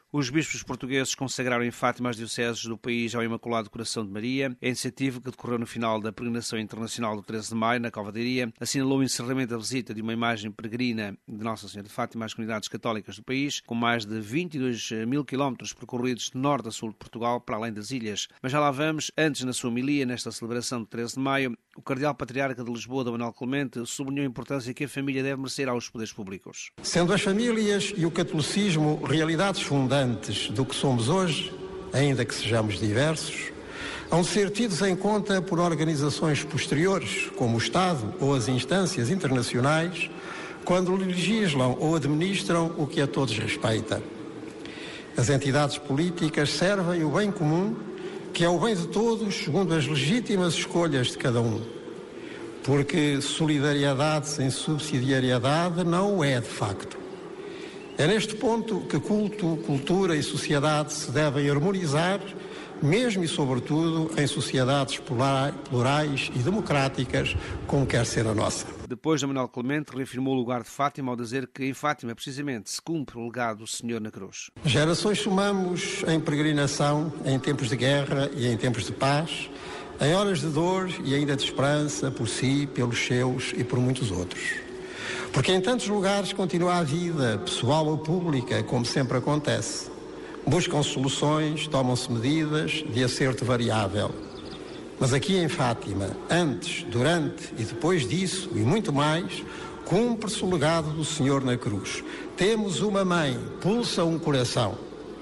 Os bispos portugueses consagraram em Fátima as dioceses do país ao Imaculado Coração de Maria. A iniciativa, que decorreu no final da peregrinação internacional do 13 de maio, na Cova de Iria, assinalou o encerramento da visita de uma imagem peregrina de Nossa Senhora de Fátima às comunidades católicas do país, com mais de 22 mil quilómetros percorridos de norte a sul de Portugal, para além das ilhas. Mas já lá vamos. Antes, na sua homilia, nesta celebração do 13 de maio, o Cardeal Patriarca de Lisboa, Dom Manuel Clemente, sublinhou a importância que a família deve merecer aos poderes públicos. Sendo as famílias e o catolicismo realidades fundantes do que somos hoje, ainda que sejamos diversos, hão de ser tidos em conta por organizações posteriores, como o Estado ou as instâncias internacionais, quando legislam ou administram o que a todos respeita. As entidades políticas servem o bem comum, que é o bem de todos, segundo as legítimas escolhas de cada um. Porque solidariedade sem subsidiariedade não o é de facto. É neste ponto que culto, cultura e sociedade se devem harmonizar, mesmo e sobretudo em sociedades plurais e democráticas, como quer ser a nossa. Depois, Dom Manuel Clemente reafirmou o lugar de Fátima ao dizer que em Fátima, precisamente, se cumpre o legado do Senhor na cruz. Gerações somamos em peregrinação, em tempos de guerra e em tempos de paz, em horas de dor e ainda de esperança por si, pelos seus e por muitos outros. Porque em tantos lugares continua a vida, pessoal ou pública, como sempre acontece. Buscam soluções, tomam-se medidas de acerto variável. Mas aqui em Fátima, antes, durante e depois disso, e muito mais, cumpre-se o legado do Senhor na cruz. Temos uma mãe, pulsa um coração.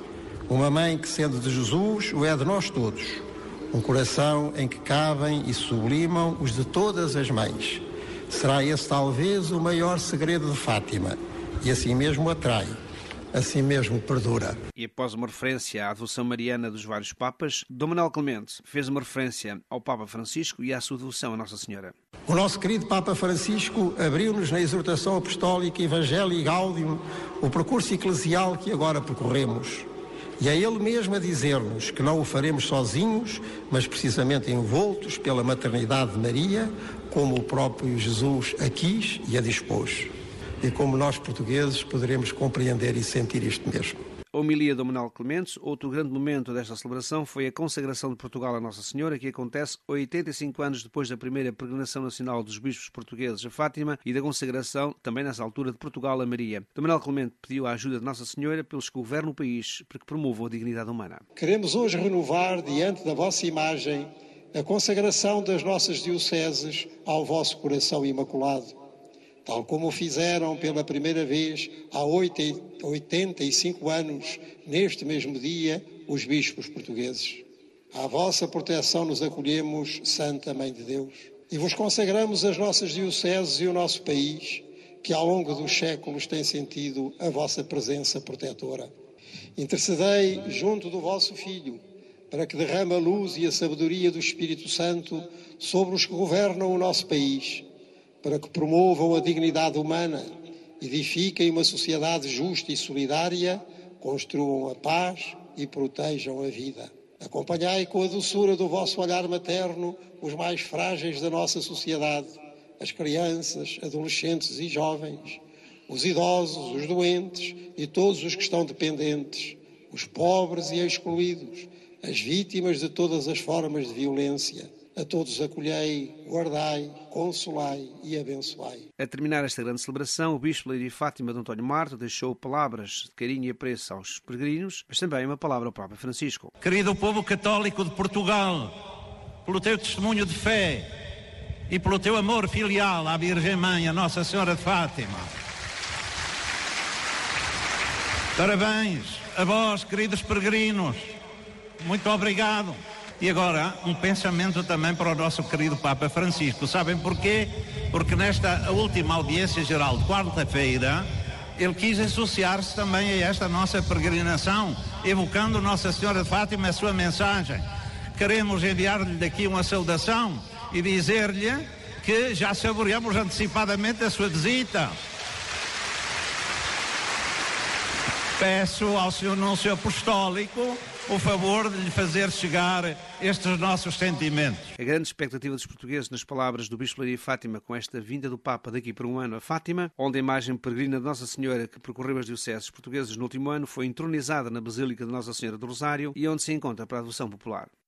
Uma mãe que, sendo de Jesus, o é de nós todos. Um coração em que cabem e sublimam os de todas as mães. Será esse talvez o maior segredo de Fátima, e assim mesmo atrai, assim mesmo perdura. E após uma referência à devoção mariana dos vários papas, Dom Manuel Clemente fez uma referência ao Papa Francisco e à sua devoção a Nossa Senhora. O nosso querido Papa Francisco abriu-nos na exortação apostólica Evangelii Gaudium o percurso eclesial que agora percorremos. E é ele mesmo a dizer-nos que não o faremos sozinhos, mas precisamente envoltos pela maternidade de Maria, como o próprio Jesus a quis e a dispôs. E como nós portugueses poderemos compreender e sentir isto mesmo. A homilia de Dom Manuel Clemente. Outro grande momento desta celebração foi a consagração de Portugal a Nossa Senhora, que acontece 85 anos depois da primeira peregrinação nacional dos bispos portugueses a Fátima e da consagração, também nessa altura, de Portugal a Maria. Dom Manuel Clemente pediu a ajuda de Nossa Senhora pelos que governam o país para que promovam a dignidade humana. Queremos hoje renovar, diante da vossa imagem, a consagração das nossas dioceses ao vosso coração imaculado, tal como o fizeram pela primeira vez há 85 anos, neste mesmo dia, os bispos portugueses. À vossa proteção nos acolhemos, Santa Mãe de Deus, e vos consagramos as nossas dioceses e o nosso país, que ao longo dos séculos tem sentido a vossa presença protetora. Intercedei junto do vosso Filho, para que derrame a luz e a sabedoria do Espírito Santo sobre os que governam o nosso país, para que promovam a dignidade humana, edifiquem uma sociedade justa e solidária, construam a paz e protejam a vida. Acompanhai com a doçura do vosso olhar materno os mais frágeis da nossa sociedade, as crianças, adolescentes e jovens, os idosos, os doentes e todos os que estão dependentes, os pobres e excluídos, as vítimas de todas as formas de violência. A todos acolhei, guardai, consolai e abençoai. A terminar esta grande celebração, o Bispo de Fátima, Dom António Marto, deixou palavras de carinho e apreço aos peregrinos, mas também uma palavra ao Papa Francisco. Querido povo católico de Portugal, pelo teu testemunho de fé e pelo teu amor filial à Virgem Mãe, a Nossa Senhora de Fátima. Parabéns a vós, queridos peregrinos. Muito obrigado. E agora, um pensamento também para o nosso querido Papa Francisco. Sabem porquê? Porque nesta última audiência geral de quarta-feira, ele quis associar-se também a esta nossa peregrinação, evocando Nossa Senhora de Fátima a sua mensagem. Queremos enviar-lhe daqui uma saudação e dizer-lhe que já saboreamos antecipadamente a sua visita. peço ao seu Núncio Apostólico o favor de lhe fazer chegar estes nossos sentimentos. A grande expectativa dos portugueses nas palavras do Bispo de Leiria e Fátima com esta vinda do Papa daqui por um ano a Fátima, onde a imagem peregrina de Nossa Senhora que percorreu as dioceses portuguesas no último ano foi entronizada na Basílica de Nossa Senhora do Rosário e onde se encontra para a devoção popular.